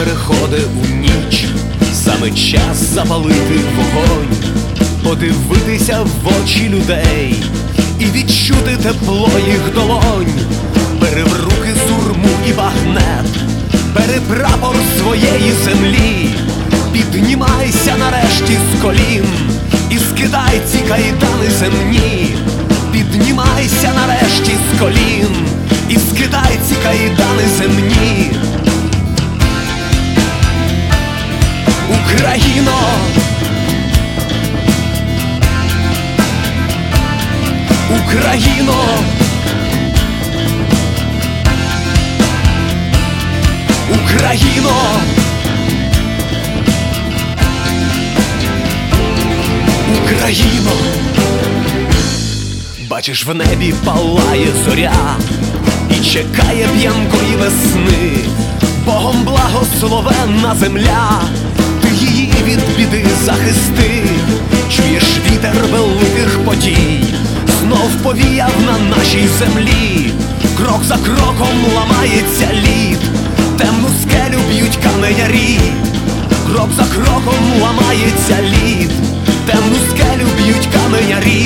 переходить у ніч, саме час запалити вогонь, подивитися в очі людей і відчути тепло їх долонь. Бери в руки сурму і багнет, бери прапор своєї землі, піднімайся нарешті з колін і скидай ці кайдани земні. Піднімайся нарешті з колін і скидай ці кайдани земні. Україно, Україно, Україно, Україно. Бачиш, в небі палає зоря і чекає п'янкої весни. Богом благословенна земля, ти її від біди захисти. Чуєш вітер великих подій, знов повіяв на нашій землі. Крок за кроком ламається лід, темну скелю б'ють каменярі. Крок за кроком ламається лід, темну скелю б'ють каменярі.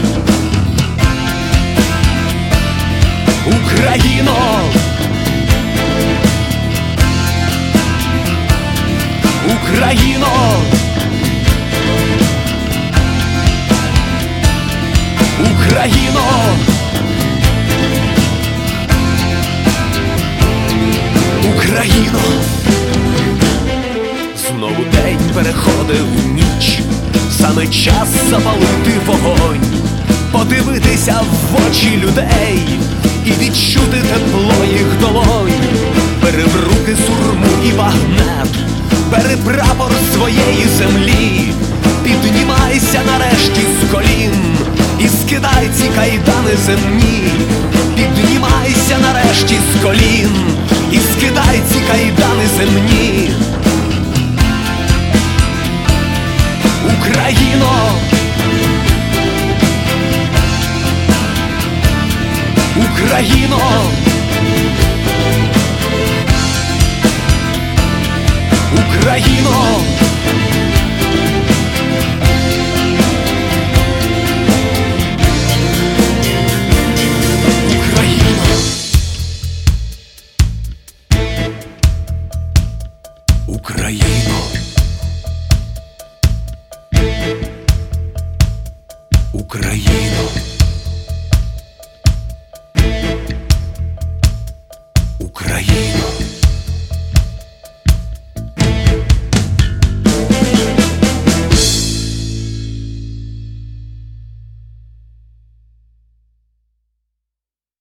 Україно, Україно, Україно, Україно. Знову день переходить у ніч, саме час запалити вогонь, подивитися в очі людей і відчути тепло їх долонь. Бери в руки сурму і багнет, бери прапор своєї землі, піднімайся нарешті з колін і скидай ці кайдани земні. Піднімайся нарешті з колін і скидай ці кайдани земні. Україно, Україно, Україно, Україно, Україно, Україно.